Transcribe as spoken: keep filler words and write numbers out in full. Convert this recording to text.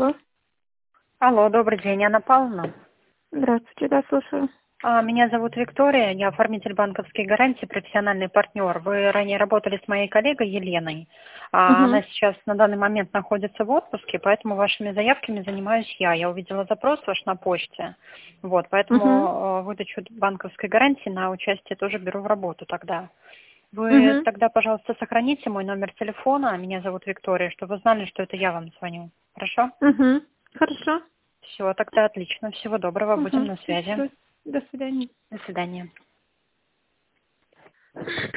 Алло. Алло, добрый день, Анна Павловна. Здравствуйте, да, слушаю. А, Меня зовут Виктория, я оформитель банковской гарантии, профессиональный партнер. Вы ранее работали с моей коллегой Еленой. А, Угу. Она сейчас на данный момент находится в отпуске, поэтому вашими заявками занимаюсь я. Я увидела запрос ваш на почте. Вот, поэтому Угу. э, выдачу банковской гарантии на участие тоже беру в работу тогда. Вы Угу. тогда, пожалуйста, сохраните мой номер телефона. Меня зовут Виктория, чтобы вы знали, что это я вам звоню. Хорошо? Угу. Хорошо. Все, тогда отлично. Всего доброго, будем Угу. на связи. Спасибо. До свидания. До свидания.